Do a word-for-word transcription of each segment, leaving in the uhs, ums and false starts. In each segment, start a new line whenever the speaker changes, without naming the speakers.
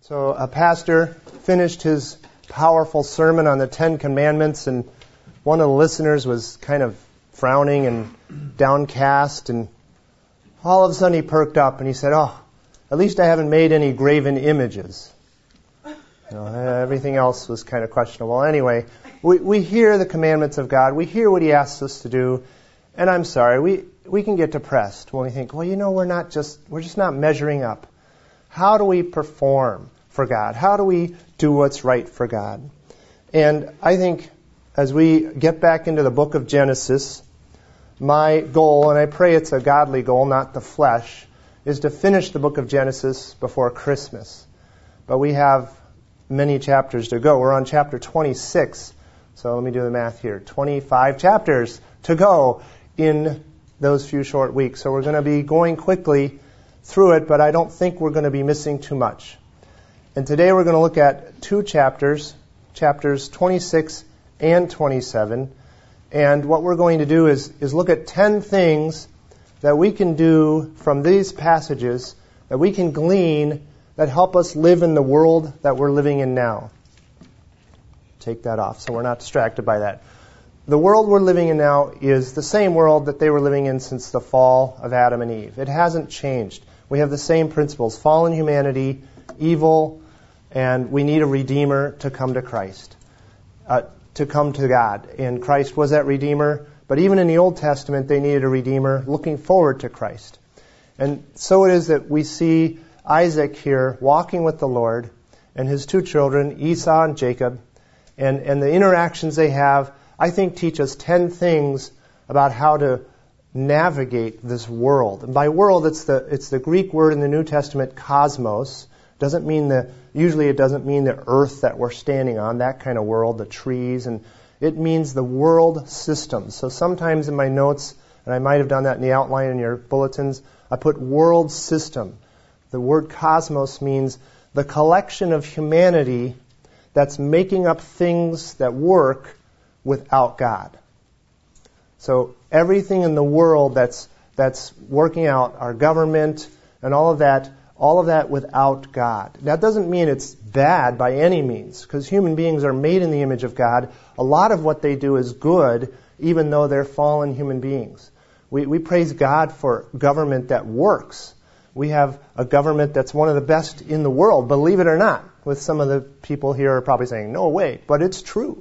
So a pastor finished his powerful sermon on the Ten Commandments, and one of the listeners was kind of frowning and downcast, and all of a sudden he perked up and he said, "Oh, at least I haven't made any graven images." You know, everything else was kind of questionable. Anyway, we, we hear the commandments of God. We hear what He asks us to do, and I'm sorry, we we can get depressed when we think, well, you know, we're not just we're just not measuring up. How do we perform for God? How do we do what's right for God? And I think as we get back into the book of Genesis, my goal, and I pray it's a godly goal, not the flesh, is to finish the book of Genesis before Christmas. But we have many chapters to go. We're on chapter twenty-six. So let me do the math here. twenty-five chapters to go in those few short weeks. So we're going to be going quickly through it, but I don't think we're going to be missing too much. And today we're going to look at two chapters, chapters twenty-six and twenty-seven. And what we're going to do is, is look at ten things that we can do from these passages, that we can glean, that help us live in the world that we're living in now. Take that off so we're not distracted by that. The world we're living in now is the same world that they were living in since the fall of Adam and Eve. It hasn't changed. We have the same principles: fallen humanity, evil, and we need a Redeemer to come to Christ, uh, to come to God. And Christ was that Redeemer. But even in the Old Testament, they needed a Redeemer looking forward to Christ. And so it is that we see Isaac here walking with the Lord and his two children, Esau and Jacob, and, and the interactions they have, I think, teach us ten things about how to navigate this world. And by world, it's the it's the Greek word in the New Testament, cosmos. Doesn't mean the usually it doesn't mean the earth that we're standing on, that kind of world, the trees, and it means the world system. So sometimes in my notes, and I might have done that in the outline in your bulletins, I put world system. The word cosmos means the collection of humanity that's making up things that work without God. So everything in the world that's that's working out, our government and all of that, all of that without God. That doesn't mean it's bad by any means, because human beings are made in the image of God. A lot of what they do is good, even though they're fallen human beings. We, we praise God for government that works. We have a government that's one of the best in the world, believe it or not. With some of the people here are probably saying, no way, but it's true.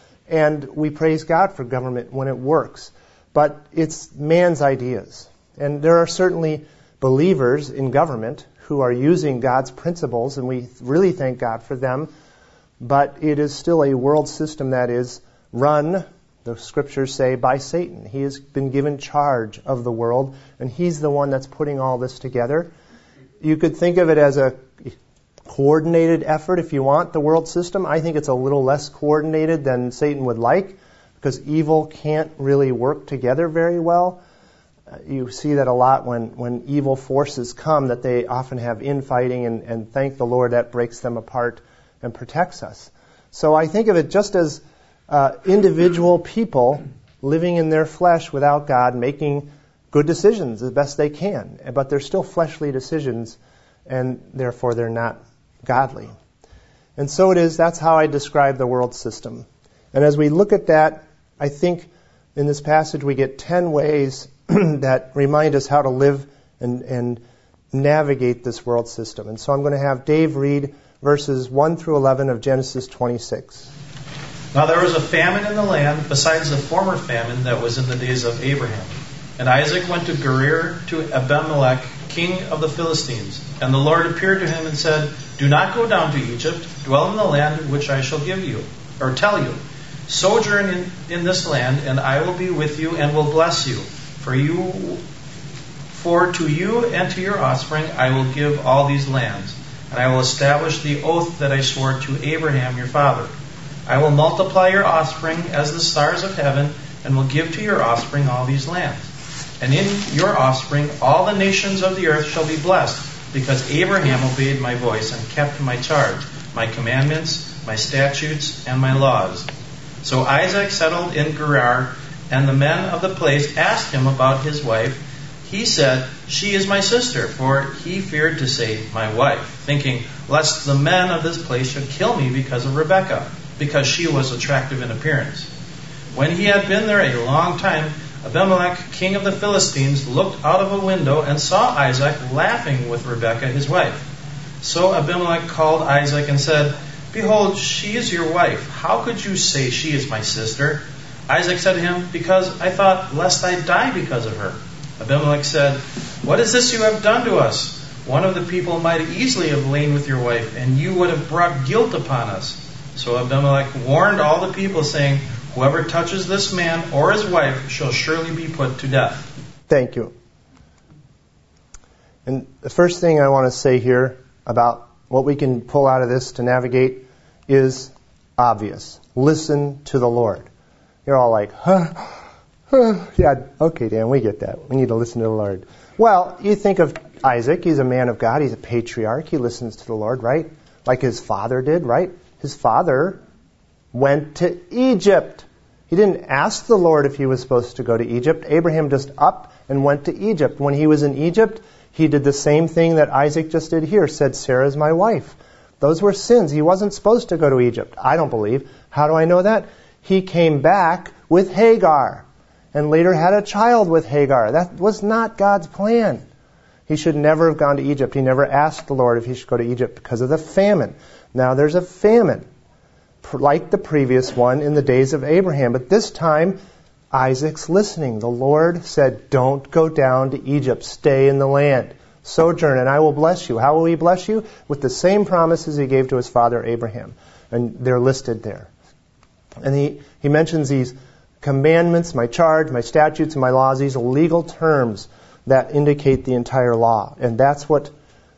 And we praise God for government when it works. But it's man's ideas. And there are certainly believers in government who are using God's principles, and we really thank God for them. But it is still a world system that is run, the scriptures say, by Satan. He has been given charge of the world, and he's the one that's putting all this together. You could think of it as a coordinated effort if you want, the world system. I think it's a little less coordinated than Satan would like, because evil can't really work together very well. Uh, you see that a lot when, when evil forces come, that they often have infighting, and, and thank the Lord that breaks them apart and protects us. So I think of it just as uh, individual people living in their flesh without God, making good decisions the best they can. But they're still fleshly decisions, and therefore they're not godly. And so it is, that's how I describe the world system. And as we look at that, I think in this passage we get ten ways that remind us how to live and, and navigate this world system. And so I'm going to have Dave read verses one through eleven of Genesis twenty-six.
Now there was a famine in the land besides the former famine that was in the days of Abraham. And Isaac went to Gerar to Abimelech, king of the Philistines. And the Lord appeared to him and said, "Do not go down to Egypt. Dwell in the land which I shall give you, or tell you. Sojourn in, in this land, and I will be with you and will bless you. For you, for to you and to your offspring I will give all these lands. And I will establish the oath that I swore to Abraham your father. I will multiply your offspring as the stars of heaven, and will give to your offspring all these lands. And in your offspring all the nations of the earth shall be blessed, because Abraham obeyed my voice and kept my charge, my commandments, my statutes, and my laws." So Isaac settled in Gerar, and the men of the place asked him about his wife. He said, she is my sister, for he feared to say, my wife, thinking, lest the men of this place should kill me because of Rebekah, because she was attractive in appearance. When he had been there a long time, Abimelech, king of the Philistines, looked out of a window and saw Isaac laughing with Rebekah, his wife. So Abimelech called Isaac and said, behold, she is your wife. How could you say she is my sister? Isaac said to him, because I thought, lest I die because of her. Abimelech said, what is this you have done to us? One of the people might easily have lain with your wife, and you would have brought guilt upon us. So Abimelech warned all the people, saying, whoever touches this man or his wife shall surely be put to death.
Thank you. And the first thing I want to say here about what we can pull out of this to navigate is obvious. Listen to the Lord. You're all like, huh? huh? Yeah, okay, Dan, we get that. We need to listen to the Lord. Well, you think of Isaac. He's a man of God. He's a patriarch. He listens to the Lord, right? Like his father did, right? His father went to Egypt. He didn't ask the Lord if he was supposed to go to Egypt. Abraham just up and went to Egypt. When he was in Egypt, he did the same thing that Isaac just did here, said, Sarah's my wife. Those were sins. He wasn't supposed to go to Egypt. I don't believe. How do I know that? He came back with Hagar and later had a child with Hagar. That was not God's plan. He should never have gone to Egypt. He never asked the Lord if he should go to Egypt because of the famine. Now there's a famine, like the previous one in the days of Abraham. But this time, Isaac's listening. The Lord said, don't go down to Egypt. Stay in the land. Sojourn, and I will bless you. How will he bless you? With the same promises he gave to his father Abraham. And they're listed there. And he, he mentions these commandments, my charge, my statutes, and my laws, these legal terms that indicate the entire law. And that's what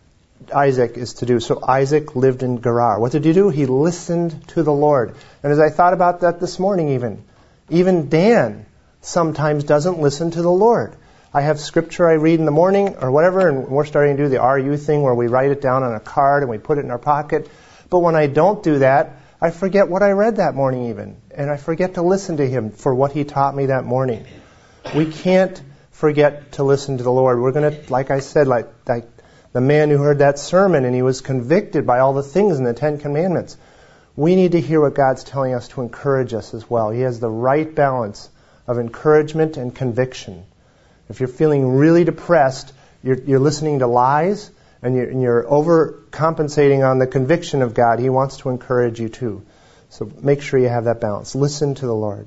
Isaac is to do. So Isaac lived in Gerar. What did he do? He listened to the Lord. And as I thought about that this morning even, even Dan sometimes doesn't listen to the Lord. I have scripture I read in the morning or whatever, and we're starting to do the R U thing where we write it down on a card and we put it in our pocket. But when I don't do that, I forget what I read that morning even. And I forget to listen to him for what he taught me that morning. We can't forget to listen to the Lord. We're going to, like I said, like, like the man who heard that sermon and he was convicted by all the things in the Ten Commandments. We need to hear what God's telling us to encourage us as well. He has the right balance of encouragement and conviction. If you're feeling really depressed, you're, you're listening to lies, and you're, and you're overcompensating on the conviction of God. He wants to encourage you too. So make sure you have that balance. Listen to the Lord.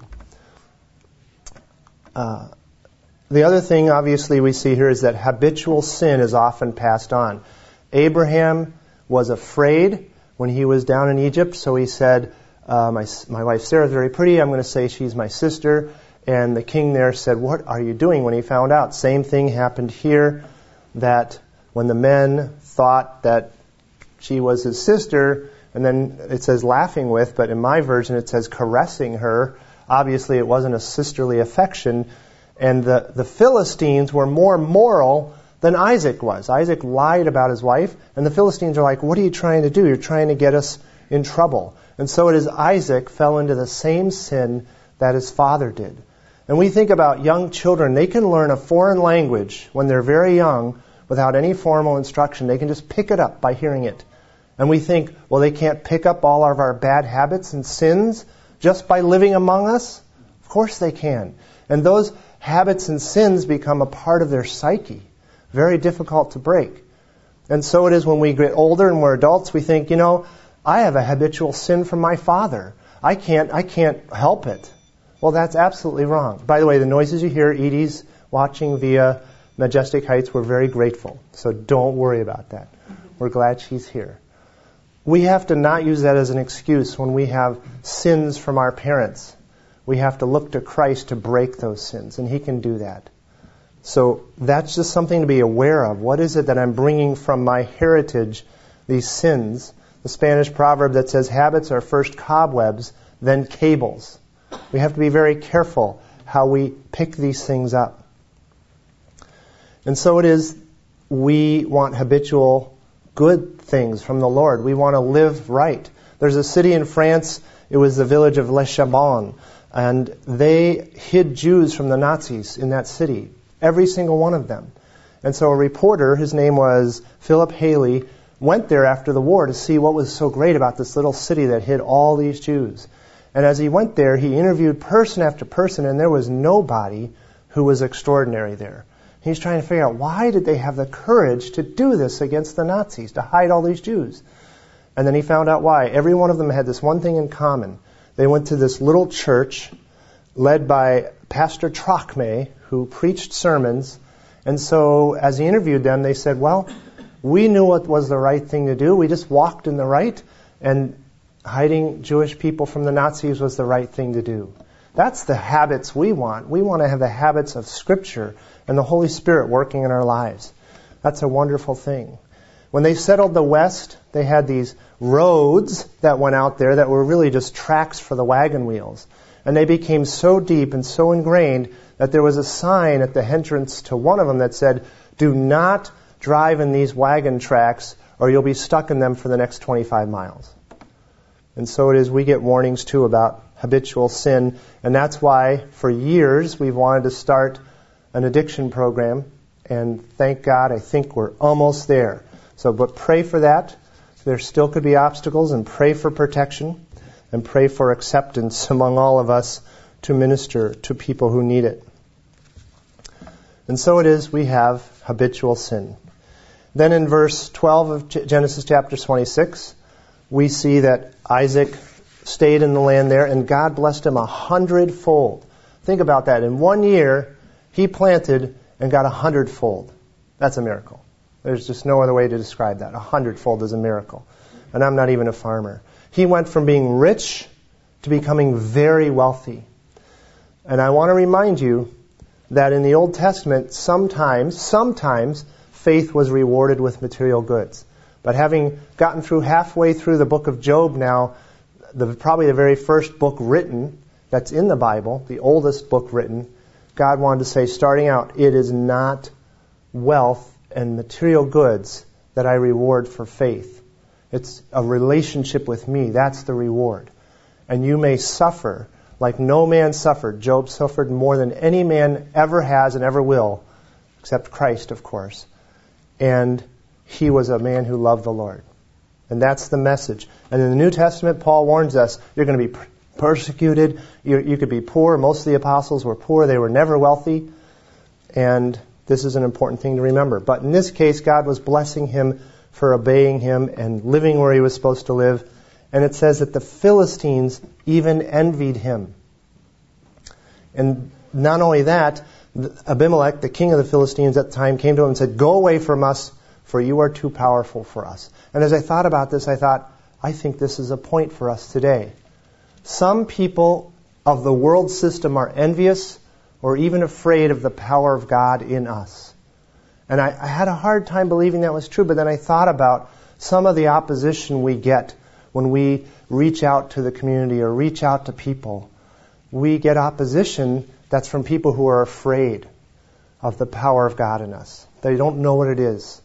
Uh, the other thing, obviously, we see here is that habitual sin is often passed on. Abraham was afraid when he was down in Egypt, so he said, uh, my, my wife Sarah is very pretty, I'm going to say she's my sister. And the king there said, what are you doing when he found out? Same thing happened here, that when the men thought that she was his sister, and then it says laughing with, but in my version it says caressing her. Obviously it wasn't a sisterly affection. And the, the Philistines were more moral than Isaac was. Isaac lied about his wife, and the Philistines are like, what are you trying to do? You're trying to get us in trouble. And so it is Isaac fell into the same sin that his father did. And we think about young children. They can learn a foreign language when they're very young without any formal instruction. They can just pick it up by hearing it. And we think, well, they can't pick up all of our bad habits and sins just by living among us? Of course they can. And those habits and sins become a part of their psyche. Very difficult to break. And so it is when we get older and we're adults, we think, you know, I have a habitual sin from my father. I can't, I can't help it. Well, that's absolutely wrong. By the way, the noises you hear, Edie's watching via Majestic Heights, we're very grateful. So don't worry about that. We're glad she's here. We have to not use that as an excuse when we have sins from our parents. We have to look to Christ to break those sins, and He can do that. So that's just something to be aware of. What is it that I'm bringing from my heritage, these sins? The Spanish proverb that says habits are first cobwebs, then cables. We have to be very careful how we pick these things up. And so it is, we want habitual good things from the Lord. We want to live right. There's a city in France, it was the village of Les Chabons, and they hid Jews from the Nazis in that city. Every single one of them. And so a reporter, his name was Philip Haley, went there after the war to see what was so great about this little city that hid all these Jews. And as he went there, he interviewed person after person, and there was nobody who was extraordinary there. He's trying to figure out, why did they have the courage to do this against the Nazis, to hide all these Jews? And then he found out why. Every one of them had this one thing in common. They went to this little church led by Pastor Trachme, who preached sermons. And so as he interviewed them, they said, well, we knew what was the right thing to do. We just walked in the right, and hiding Jewish people from the Nazis was the right thing to do. That's the habits we want. We want to have the habits of Scripture and the Holy Spirit working in our lives. That's a wonderful thing. When they settled the West, they had these roads that went out there that were really just tracks for the wagon wheels. And they became so deep and so ingrained that there was a sign at the entrance to one of them that said, do not drive in these wagon tracks or you'll be stuck in them for the next twenty-five miles. And so it is, we get warnings too about habitual sin. And that's why for years we've wanted to start an addiction program. And thank God, I think we're almost there. So, but pray for that. There still could be obstacles, and pray for protection, and pray for acceptance among all of us to minister to people who need it. And so it is, we have habitual sin. Then in verse twelve of Genesis chapter twenty-six, we see that Isaac stayed in the land there, and God blessed him a hundredfold. Think about that. In one year, he planted and got a hundredfold. That's a miracle. There's just no other way to describe that. A hundredfold is a miracle. And I'm not even a farmer. He went from being rich to becoming very wealthy. And I want to remind you that in the Old Testament, sometimes, sometimes, faith was rewarded with material goods. But having gotten through halfway through the book of Job now, the, probably the very first book written that's in the Bible, the oldest book written, God wanted to say, starting out, it is not wealth and material goods that I reward for faith. It's a relationship with me. That's the reward. And you may suffer like no man suffered. Job suffered more than any man ever has and ever will, except Christ, of course. And he was a man who loved the Lord. And that's the message. And in the New Testament, Paul warns us, you're going to be persecuted. You, you could be poor. Most of the apostles were poor. They were never wealthy. And this is an important thing to remember. But in this case, God was blessing him for obeying him and living where he was supposed to live. And it says that the Philistines even envied him. And not only that, Abimelech, the king of the Philistines at the time, came to him and said, go away from us, for you are too powerful for us. And as I thought about this, I thought, I think this is a point for us today. Some people of the world system are envious or even afraid of the power of God in us. And I, I had a hard time believing that was true, but then I thought about some of the opposition we get when we reach out to the community or reach out to people. We get opposition that's from people who are afraid of the power of God in us. They don't know what it is.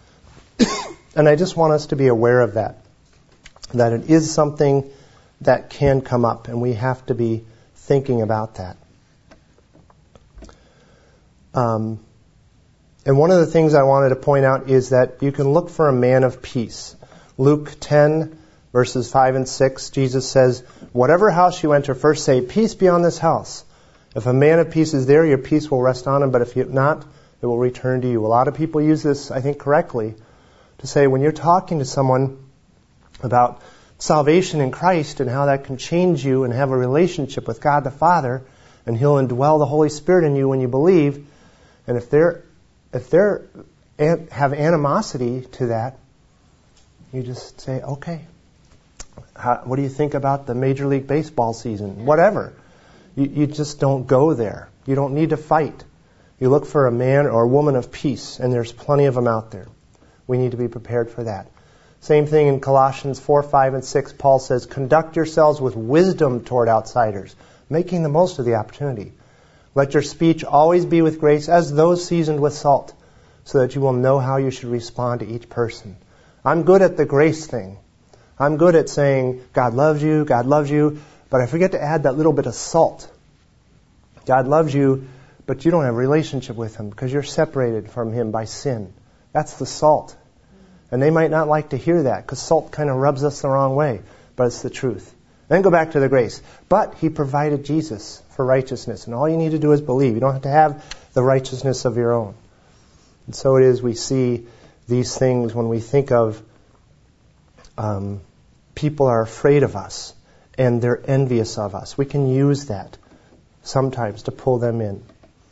And I just want us to be aware of that. That it is something that can come up, and we have to be thinking about that. Um, and one of the things I wanted to point out is that you can look for a man of peace. Luke ten, verses five and six, Jesus says, whatever house you enter, first say, peace be on this house. If a man of peace is there, your peace will rest on him, but if not, it will return to you. A lot of people use this, I think, correctly, to say when you're talking to someone about salvation in Christ and how that can change you and have a relationship with God the Father, and He'll indwell the Holy Spirit in you when you believe, and if they're if they're have animosity to that, you just say, okay, how, what do you think about the Major League Baseball season? Whatever. You, you just don't go there. You don't need to fight. You look for a man or a woman of peace, and there's plenty of them out there. We need to be prepared for that. Same thing in Colossians four, five, and six. Paul says, conduct yourselves with wisdom toward outsiders, making the most of the opportunity. Let your speech always be with grace, as though seasoned with salt, so that you will know how you should respond to each person. I'm good at the grace thing. I'm good at saying, God loves you, God loves you, but I forget to add that little bit of salt. God loves you, but you don't have a relationship with Him because you're separated from Him by sin. That's the salt. And they might not like to hear that because salt kind of rubs us the wrong way, but it's the truth. Then go back to the grace. But He provided Jesus for righteousness, and all you need to do is believe. You don't have to have the righteousness of your own. And so it is we see these things when we think of um, people are afraid of us and they're envious of us. We can use that sometimes to pull them in.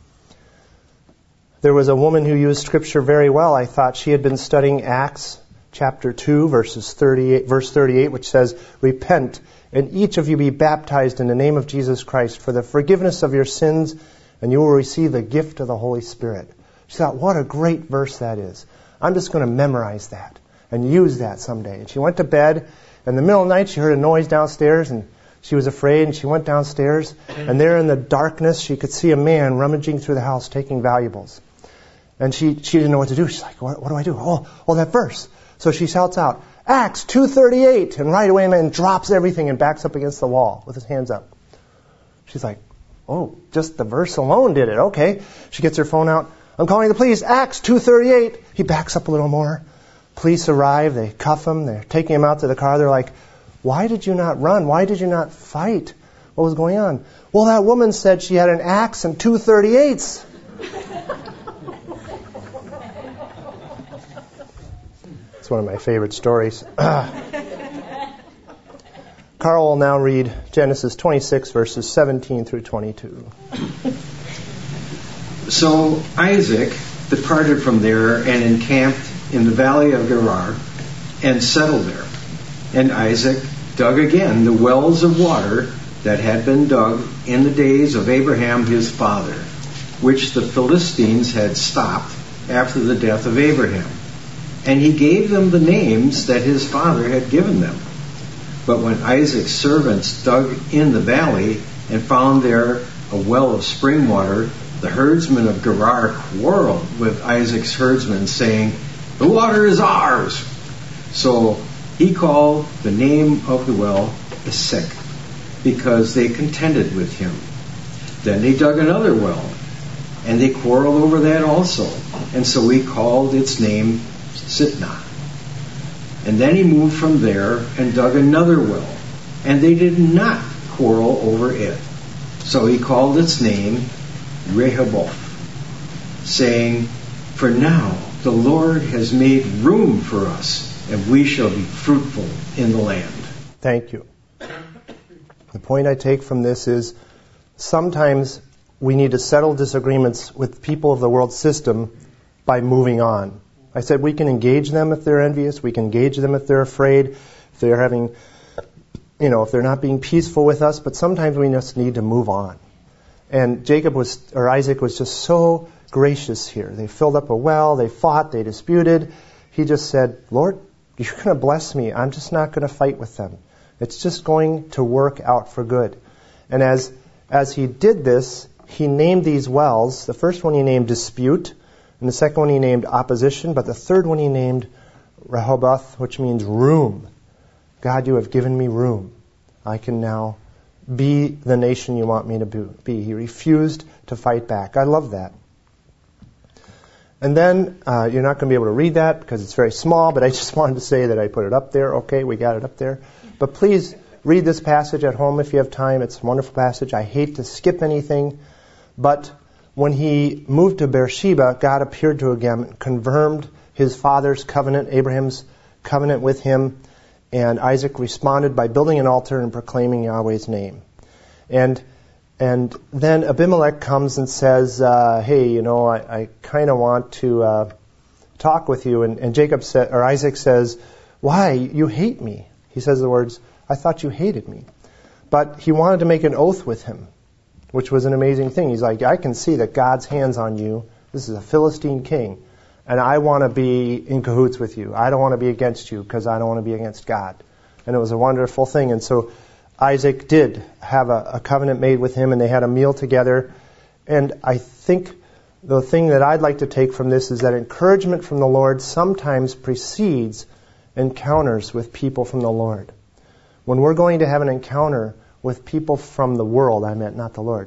There was a woman who used Scripture very well. I thought she had been studying Acts chapter two, verses thirty-eight, verse thirty-eight, which says, "Repent, and each of you be baptized in the name of Jesus Christ for the forgiveness of your sins, and you will receive the gift of the Holy Spirit." She thought, what a great verse that is. I'm just going to memorize that and use that someday. And she went to bed. In the middle of the night, she heard a noise downstairs, and she was afraid, and she went downstairs. And there in the darkness, she could see a man rummaging through the house, taking valuables. And she, she didn't know what to do. She's like, what, what do I do? Oh, oh, that verse. So she shouts out, Acts two thirty-eight. And right away, a man drops everything and backs up against the wall with his hands up. She's like, oh, just the verse alone did it. Okay. She gets her phone out. I'm calling the police. Acts two thirty-eight. He backs up a little more. Police arrive. They cuff him. They're taking him out to the car. They're like, why did you not run? Why did you not fight? What was going on? Well, that woman said she had an axe and two thirty-eights. It's one of my favorite stories. Carl will now read Genesis twenty-six, verses seventeen through twenty-two.
So Isaac departed from there and encamped in the valley of Gerar and settled there. And Isaac dug again the wells of water that had been dug in the days of Abraham his father, which the Philistines had stopped after the death of Abraham. And he gave them the names that his father had given them. But when Isaac's servants dug in the valley and found there a well of spring water, the herdsmen of Gerar quarreled with Isaac's herdsmen, saying, the water is ours. So he called the name of the well Esek, because they contended with him. Then they dug another well, and they quarreled over that also. And so he called its name Sitnah. And then he moved from there and dug another well, and they did not quarrel over it. So he called its name Rehoboth, saying, for now the Lord has made room for us, and we shall be fruitful in the land.
Thank you. The point I take from this is sometimes we need to settle disagreements with people of the world system by moving on. I said we can engage them if they're envious. We can engage them if they're afraid, if they're having, you know, if they're not being peaceful with us. But sometimes we just need to move on. And Jacob was, or Isaac was just so gracious here. They filled up a well. They fought. They disputed. He just said, Lord, you're going to bless me. I'm just not going to fight with them. It's just going to work out for good. And as as he did this, he named these wells. The first one he named dispute, and the second one he named opposition, but the third one he named Rehoboth, which means room. God, you have given me room. I can now be the nation you want me to be. He refused to fight back. I love that. And then, uh, you're not going to be able to read that because it's very small, but I just wanted to say that I put it up there. Okay, we got it up there. But please read this passage at home if you have time. It's a wonderful passage. I hate to skip anything. But when he moved to Beersheba, God appeared to him, confirmed his father's covenant, Abraham's covenant with him. And Isaac responded by building an altar and proclaiming Yahweh's name. And and then Abimelech comes and says, uh, hey, you know, I, I kind of want to uh, talk with you. And, and Jacob said, or Isaac says, why? You hate me. He says the words, I thought you hated me. But he wanted to make an oath with him, which was an amazing thing. He's like, I can see that God's hand's on you. This is a Philistine king. And I want to be in cahoots with you. I don't want to be against you because I don't want to be against God. And it was a wonderful thing. And so Isaac did have a, a covenant made with him, and they had a meal together. And I think the thing that I'd like to take from this is that encouragement from the Lord sometimes precedes encounters with people from the Lord. When we're going to have an encounter with people from the world, I meant not the Lord,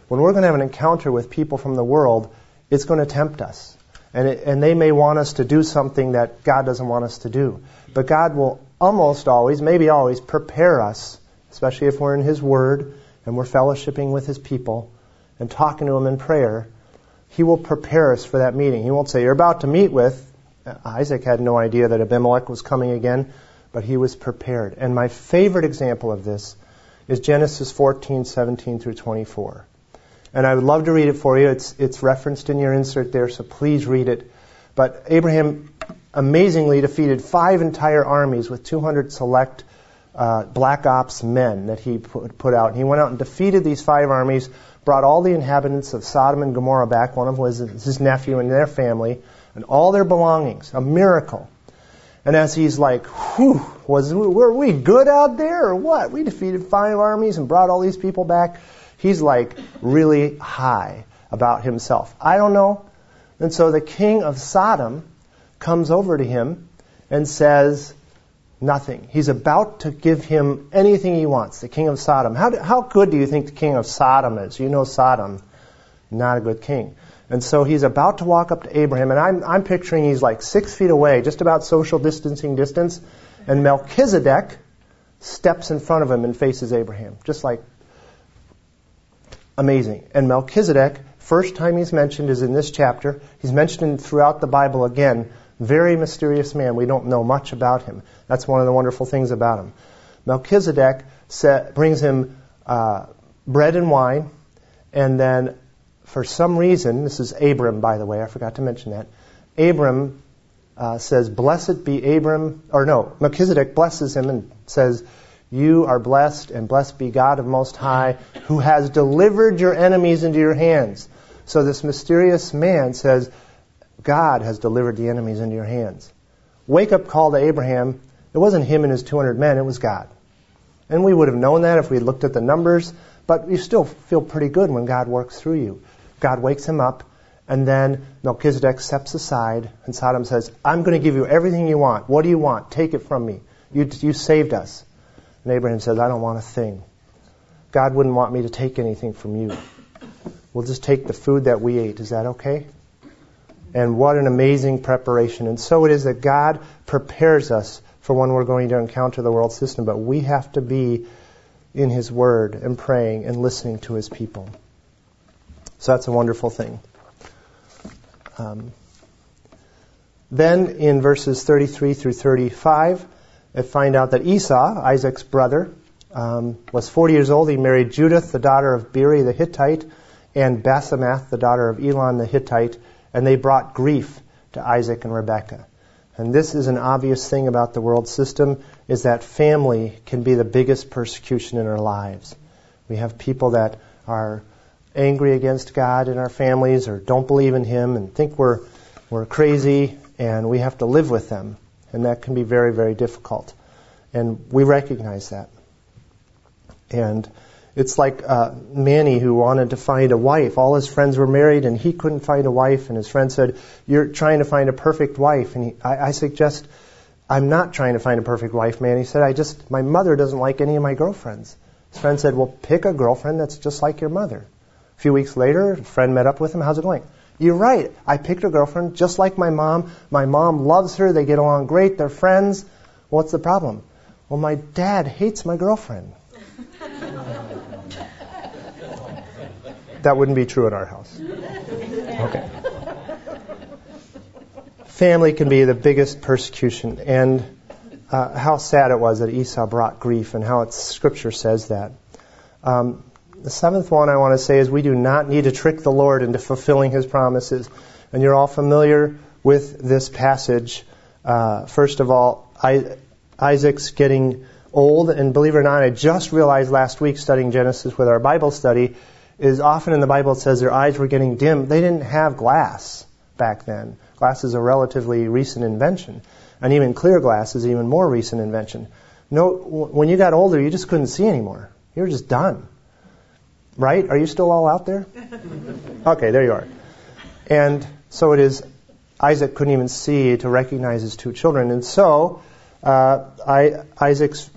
when we're going to have an encounter with people from the world, it's going to tempt us. And, it, and they may want us to do something that God doesn't want us to do. But God will almost always, maybe always, prepare us, especially if we're in His Word and we're fellowshipping with His people and talking to Him in prayer. He will prepare us for that meeting. He won't say, you're about to meet with. Isaac had no idea that Abimelech was coming again, but he was prepared. And my favorite example of this is Genesis fourteen, seventeen through twenty-four. And I would love to read it for you. It's, it's referenced in your insert there, so please read it. But Abraham amazingly defeated five entire armies with two hundred select uh, black ops men that he put, put out. He went out and defeated these five armies, brought all the inhabitants of Sodom and Gomorrah back. One of them was his nephew and their family, and all their belongings. A miracle. And as he's like, whew, was, were we good out there or what? We defeated five armies and brought all these people back. He's like really high about himself. I don't know. And so the king of Sodom comes over to him and says nothing. He's about to give him anything he wants, the king of Sodom. How, do, how good do you think the king of Sodom is? You know Sodom, not a good king. And so he's about to walk up to Abraham, and I'm, I'm picturing he's like six feet away, just about social distancing distance, and Melchizedek steps in front of him and faces Abraham, just like amazing. And Melchizedek, first time he's mentioned is in this chapter. He's mentioned throughout the Bible again. Very mysterious man. We don't know much about him. That's one of the wonderful things about him. Melchizedek set, brings him uh, bread and wine, and then for some reason, this is Abram, by the way, I forgot to mention that. Abram uh, says, blessed be Abram, or no, Melchizedek blesses him and says, you are blessed, and blessed be God of Most High, who has delivered your enemies into your hands. So this mysterious man says, God has delivered the enemies into your hands. Wake up call to Abraham. It wasn't him and his two hundred men, it was God. And we would have known that if we looked at the numbers, but you still feel pretty good when God works through you. God wakes him up, and then Melchizedek steps aside, and Sodom says, I'm going to give you everything you want. What do you want? Take it from me. You, you saved us. And Abraham says, I don't want a thing. God wouldn't want me to take anything from you. We'll just take the food that we ate. Is that okay? And what an amazing preparation. And so it is that God prepares us for when we're going to encounter the world system, but we have to be in His Word and praying and listening to His people. So that's a wonderful thing. Um, then in verses thirty-three through thirty-five, I find out that Esau, Isaac's brother, um, was forty years old. He married Judith, the daughter of Beeri the Hittite, and Basemath, the daughter of Elon the Hittite, and they brought grief to Isaac and Rebekah. And this is an obvious thing about the world system, is that family can be the biggest persecution in our lives. We have people that are angry against God in our families or don't believe in Him and think we're we're crazy, and we have to live with them. And that can be very, very difficult. And we recognize that. And it's like uh, Manny, who wanted to find a wife. All his friends were married, and he couldn't find a wife. And his friend said, you're trying to find a perfect wife. And he, I, I suggest, I'm not trying to find a perfect wife, man. He said, I just, my mother doesn't like any of my girlfriends. His friend said, well, pick a girlfriend that's just like your mother. A few weeks later, a friend met up with him. How's it going? You're right. I picked a girlfriend just like my mom. My mom loves her. They get along great. They're friends. What's the problem? Well, my dad hates my girlfriend. That wouldn't be true in our house. Okay. Family can be the biggest persecution. And uh, how sad it was that Esau brought grief, and how it's, Scripture says that. Um, The seventh one I want to say is we do not need to trick the Lord into fulfilling His promises. And you're all familiar with this passage. Uh, first of all, I, Isaac's getting old, and believe it or not, I just realized last week studying Genesis with our Bible study, is often in the Bible it says their eyes were getting dim. They didn't have glass back then. Glass is a relatively recent invention. And even clear glass is an even more recent invention. No, when you got older, you just couldn't see anymore. You were just done. Right? Are you still all out there? Okay, there you are. And so it is, Isaac couldn't even see to recognize his two children. And so uh, I, Isaac's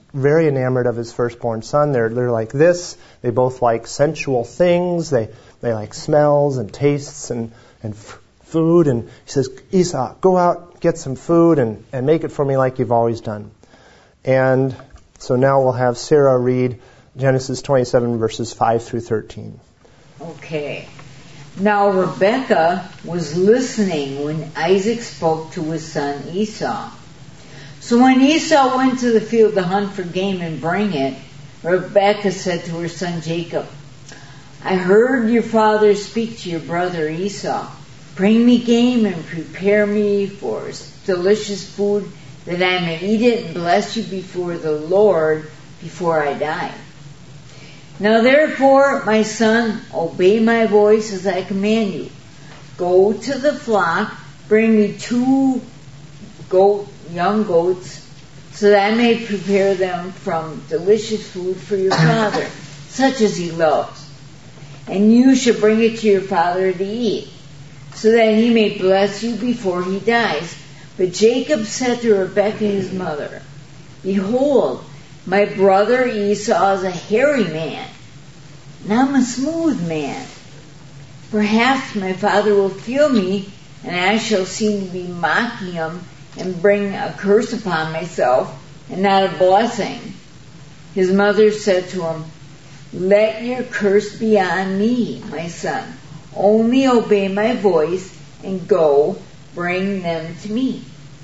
very enamored of his firstborn son. They're, they're like this. They both like sensual things. They, they like smells and tastes and, and f- food. And he says, Esau, go out, get some food, and, and make it for me like you've always done. And so now we'll have Sarah read Genesis twenty-seven, verses five through thirteen.
Okay. Now Rebekah was listening when Isaac spoke to his son Esau. So when Esau went to the field to hunt for game and bring it, Rebekah said to her son Jacob, I heard your father speak to your brother Esau. Bring me game and prepare me for delicious food that I may eat it and bless you before the Lord before I die. Now therefore, my son, obey my voice as I command you. Go to the flock, bring me two goat, young goats, so that I may prepare them from delicious food for your father, such as he loves. And you shall bring it to your father to eat, so that he may bless you before he dies. But Jacob said to Rebekah his mother, Behold, my brother Esau is a hairy man, and I'm a smooth man. Perhaps my father will feel me, and I shall seem to be mocking him and bring a curse upon myself, and not a blessing. His mother said to him, Let your curse be on me, my son. Only obey my voice and go, bring them to me.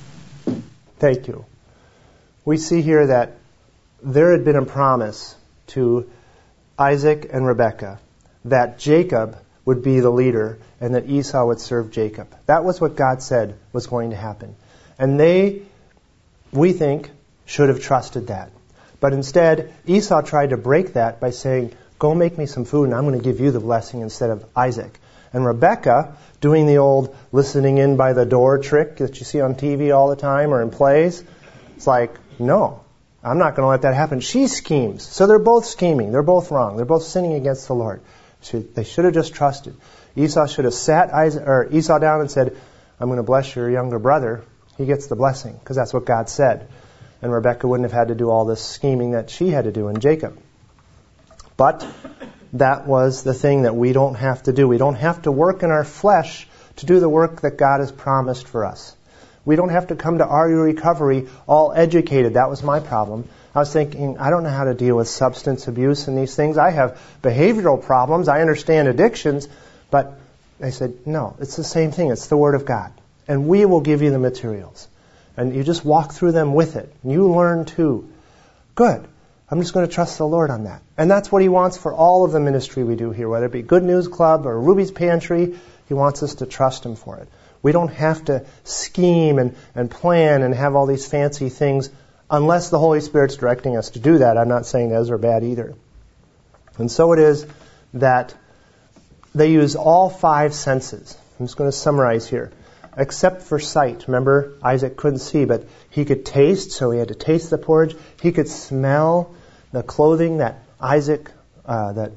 Thank you. We see here that there had been a promise to Isaac and Rebekah that Jacob would be the leader and that Esau would serve Jacob. That was what God said was going to happen. And they, we think, should have trusted that. But instead, Esau tried to break that by saying, go make me some food and I'm going to give you the blessing instead of Isaac. And Rebekah, doing the old listening in by the door trick that you see on T V all the time or in plays, it's like, no, I'm not going to let that happen. She schemes. So they're both scheming. They're both wrong. They're both sinning against the Lord. So they should have just trusted. Esau should have sat Isaac, or Esau down and said, I'm going to bless your younger brother. He gets the blessing, because that's what God said. And Rebekah wouldn't have had to do all this scheming that she had to do in Jacob. But that was the thing that we don't have to do. We don't have to work in our flesh to do the work that God has promised for us. We don't have to come to R U Recovery all educated. That was my problem. I was thinking, I don't know how to deal with substance abuse and these things. I have behavioral problems. I understand addictions. But they said, no, it's the same thing. It's the Word of God. And we will give you the materials. And you just walk through them with it. And you learn too. Good. I'm just going to trust the Lord on that. And that's what He wants for all of the ministry we do here, whether it be Good News Club or Ruby's Pantry. He wants us to trust Him for it. We don't have to scheme and, and plan and have all these fancy things unless the Holy Spirit's directing us to do that. I'm not saying those are bad either. And so it is that they use all five senses. I'm just going to summarize here. Except for sight. Remember, Isaac couldn't see, but he could taste, so he had to taste the porridge. He could smell the clothing that Isaac, uh, that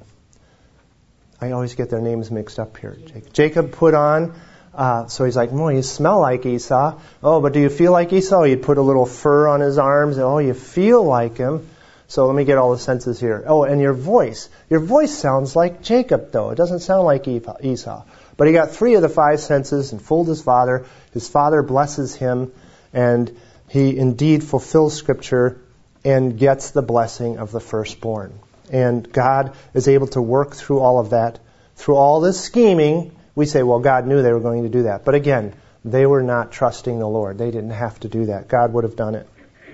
I always get their names mixed up here. Jacob put on. Uh, so he's like, well, you smell like Esau. Oh, but do you feel like Esau? He'd put a little fur on his arms. And, oh, you feel like him. So let me get all the senses here. Oh, and your voice. Your voice sounds like Jacob, though. It doesn't sound like Esau. But he got three of the five senses and fooled his father. His father blesses him, and he indeed fulfills Scripture and gets the blessing of the firstborn. And God is able to work through all of that. Through all this scheming, we say, well, God knew they were going to do that. But again, they were not trusting the Lord. They didn't have to do that. God would have done it.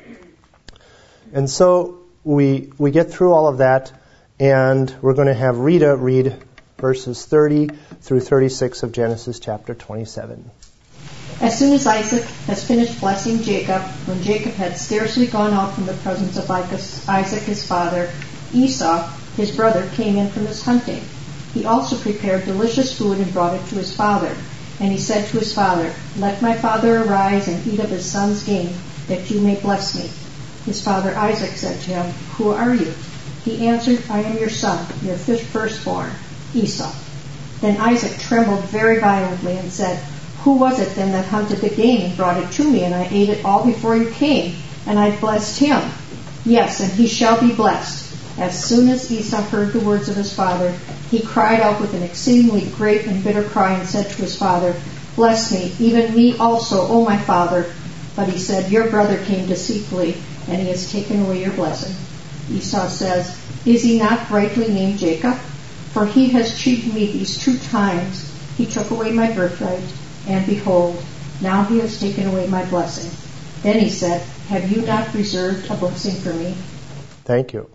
And so we we get through all of that, and we're going to have Rita read verses thirty through thirty-six of Genesis chapter twenty-seven.
As soon as Isaac has finished blessing Jacob, when Jacob had scarcely gone out from the presence of Isaac his father, Esau, his brother, came in from his hunting. He also prepared delicious food and brought it to his father. And he said to his father, Let my father arise and eat of his son's game, that you may bless me. His father Isaac said to him, Who are you? He answered, I am your son, your firstborn, Esau. Then Isaac trembled very violently and said, Who was it then that hunted the game and brought it to me, and I ate it all before you came, and I blessed him? Yes, and he shall be blessed. As soon as Esau heard the words of his father, he cried out with an exceedingly great and bitter cry and said to his father, Bless me, even me also, O my father. But he said, Your brother came deceitfully, and he has taken away your blessing. Esau says, Is he not rightly named Jacob? For he has cheated me these two times. He took away my birthright, and behold, now he has taken away my blessing. Then he said, Have you not reserved a blessing for me?
Thank you.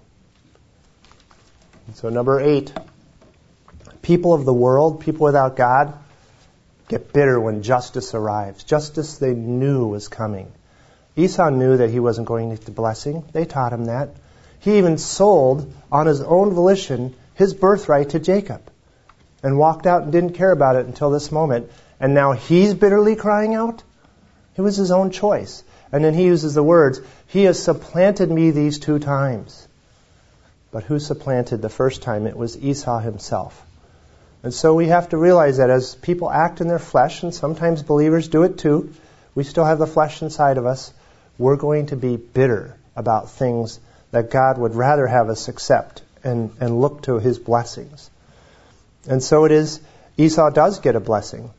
So number eight, people of the world, people without God, get bitter when justice arrives. Justice they knew was coming. Esau knew that he wasn't going to get the blessing. They taught him that. He even sold, on his own volition, his birthright to Jacob and walked out and didn't care about it until this moment. And now he's bitterly crying out? It was his own choice. And then he uses the words, He has supplanted me these two times. But who supplanted the first time? It was Esau himself. And so we have to realize that as people act in their flesh, and sometimes believers do it too, we still have the flesh inside of us, we're going to be bitter about things that God would rather have us accept and, and look to His blessings. And so it is, Esau does get a blessing.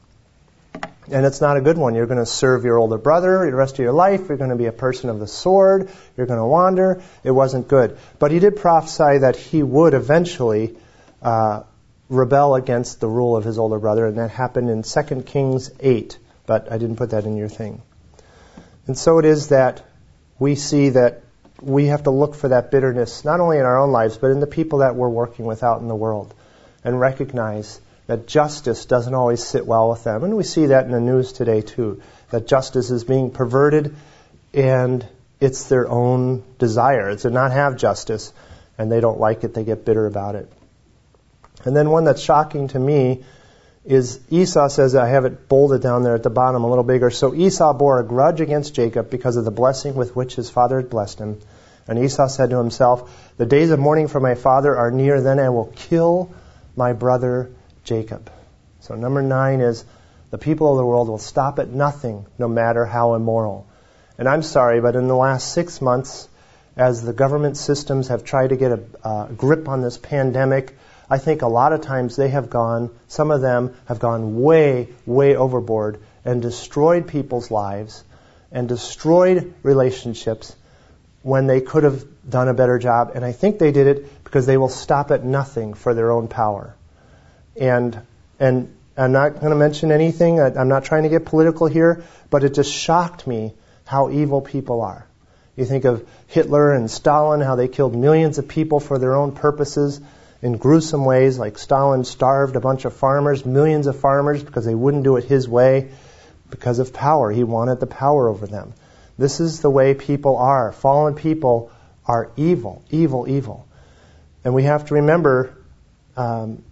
And it's not a good one. You're going to serve your older brother the rest of your life. You're going to be a person of the sword. You're going to wander. It wasn't good. But he did prophesy that he would eventually uh, rebel against the rule of his older brother, and that happened in Second Kings eight. But I didn't put that in your thing. And so it is that we see that we have to look for that bitterness, not only in our own lives, but in the people that we're working with out in the world, and recognize that justice doesn't always sit well with them. And we see that in the news today too, that justice is being perverted and it's their own desire to not have justice, and they don't like it, they get bitter about it. And then one that's shocking to me is Esau says, I have it bolded down there at the bottom a little bigger. So Esau bore a grudge against Jacob because of the blessing with which his father had blessed him. And Esau said to himself, The days of mourning for my father are near, then I will kill my brother Jacob. So number nine is the people of the world will stop at nothing, no matter how immoral. And I'm sorry, but in the last six months, as the government systems have tried to get a uh, grip on this pandemic, I think a lot of times they have gone, some of them have gone way, way overboard and destroyed people's lives and destroyed relationships when they could have done a better job. And I think they did it because they will stop at nothing for their own power. And and I'm not going to mention anything. I, I'm not trying to get political here, but it just shocked me how evil people are. You think of Hitler and Stalin, how they killed millions of people for their own purposes in gruesome ways, like Stalin starved a bunch of farmers, millions of farmers, because they wouldn't do it his way because of power. He wanted the power over them. This is the way people are. Fallen people are evil, evil, evil. And we have to remember um,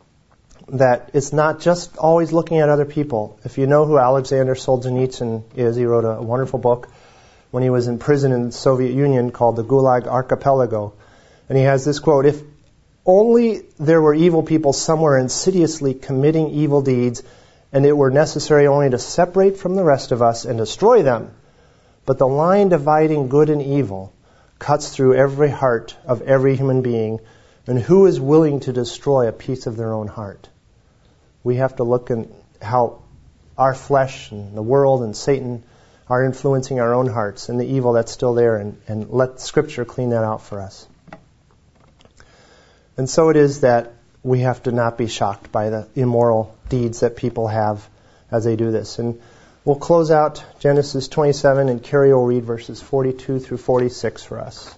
that it's not just always looking at other people. If you know who Alexander Solzhenitsyn is, he wrote a wonderful book when he was in prison in the Soviet Union called The Gulag Archipelago. And he has this quote, If only there were evil people somewhere insidiously committing evil deeds, and it were necessary only to separate from the rest of us and destroy them. But the line dividing good and evil cuts through every heart of every human being, and who is willing to destroy a piece of their own heart? We have to look at how our flesh and the world and Satan are influencing our own hearts and the evil that's still there, and, and let Scripture clean that out for us. And so it is that we have to not be shocked by the immoral deeds that people have as they do this. And we'll close out Genesis twenty-seven, and Carrie will read verses forty-two through forty-six for us.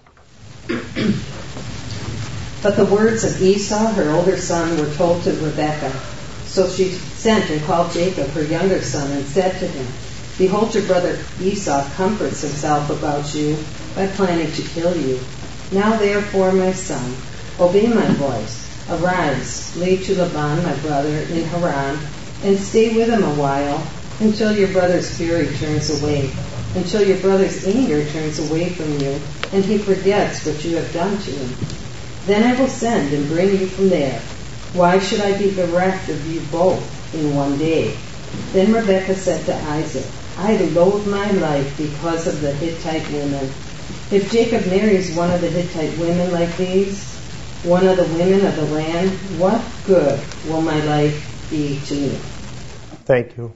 But the words of Esau, her older son, were told to Rebekah. So she sent and called Jacob, her younger son, and said to him, Behold, your brother Esau comforts himself about you by planning to kill you. Now therefore, my son, obey my voice. Arise, leave to Laban, my brother, in Haran, and stay with him a while, until your brother's fury turns away, until your brother's anger turns away from you, and he forgets what you have done to him. Then I will send and bring you from there. Why should I be bereft of you both in one day? Then Rebekah said to Isaac, I loathe my life because of the Hittite women. If Jacob marries one of the Hittite women like these, one of the women of the land, what good will my life be to me?
Thank you.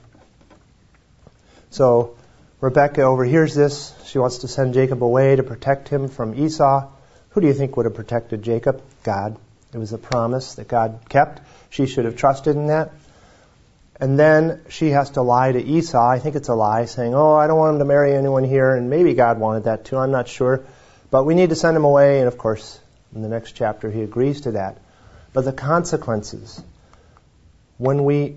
So Rebekah overhears this. She wants to send Jacob away to protect him from Esau. Who do you think would have protected Jacob? God. It was a promise that God kept. She should have trusted in that. And then she has to lie to Esau. I think it's a lie, saying, oh, I don't want him to marry anyone here. And maybe God wanted that too. I'm not sure. But we need to send him away. And of course, in the next chapter, he agrees to that. But the consequences, when we,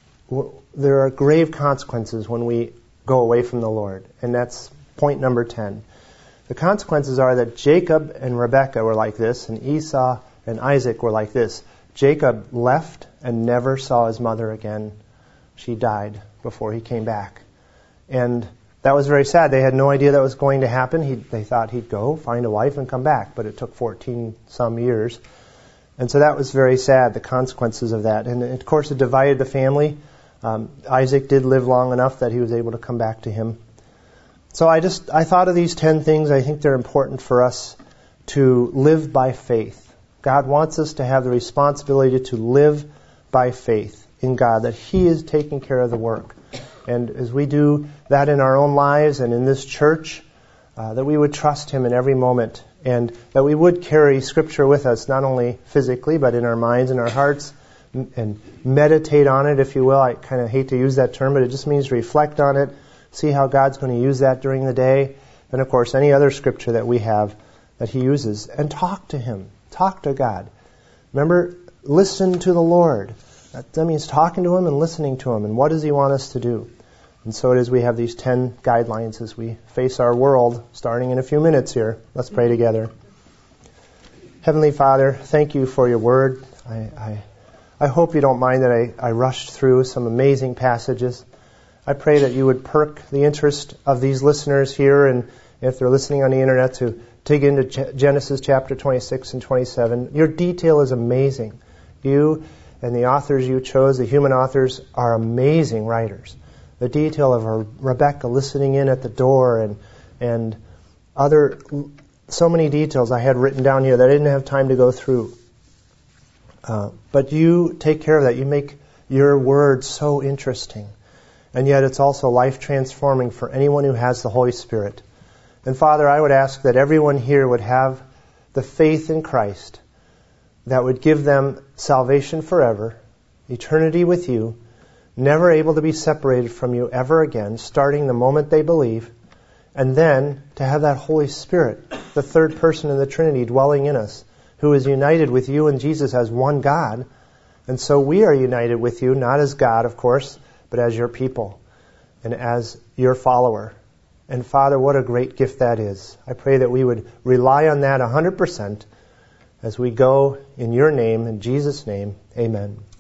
there are grave consequences when we go away from the Lord. And that's point number ten. The consequences are that Jacob and Rebekah were like this, and Esau and Isaac were like this. Jacob left and never saw his mother again. She died before he came back. And that was very sad. They had no idea that was going to happen. He, they thought he'd go, find a wife, and come back. But it took fourteen some years. And so that was very sad, the consequences of that. And of course it divided the family. Um, Isaac did live long enough that he was able to come back to him. So I just, I thought of these ten things. I think they're important for us to live by faith. God wants us to have the responsibility to live by faith in God, that He is taking care of the work. And as we do that in our own lives and in this church, uh, that we would trust Him in every moment, and that we would carry Scripture with us, not only physically, but in our minds and our hearts, and meditate on it, if you will. I kind of hate to use that term, but it just means reflect on it, see how God's going to use that during the day, and of course any other Scripture that we have that He uses, and talk to Him. Talk to God. Remember, listen to the Lord. That, that means talking to Him and listening to Him. And what does He want us to do? And so it is we have these ten guidelines as we face our world, starting in a few minutes here. Let's pray together. Heavenly Father, thank You for Your Word. I, I, I hope You don't mind that I, I rushed through some amazing passages. I pray that You would perk the interest of these listeners here, and if they're listening on the internet, to dig into Genesis chapter twenty-six and twenty-seven. Your detail is amazing. You and the authors You chose, the human authors, are amazing writers. The detail of Rebekah listening in at the door, and and other, so many details I had written down here that I didn't have time to go through. Uh, but You take care of that. You make Your word so interesting. And yet it's also life transforming for anyone who has the Holy Spirit. And Father, I would ask that everyone here would have the faith in Christ that would give them salvation forever, eternity with You, never able to be separated from You ever again, starting the moment they believe, and then to have that Holy Spirit, the third person in the Trinity, dwelling in us, who is united with You and Jesus as one God. And so we are united with You, not as God, of course, but as Your people and as Your follower. And Father, what a great gift that is. I pray that we would rely on that one hundred percent as we go in Your name, in Jesus' name. Amen.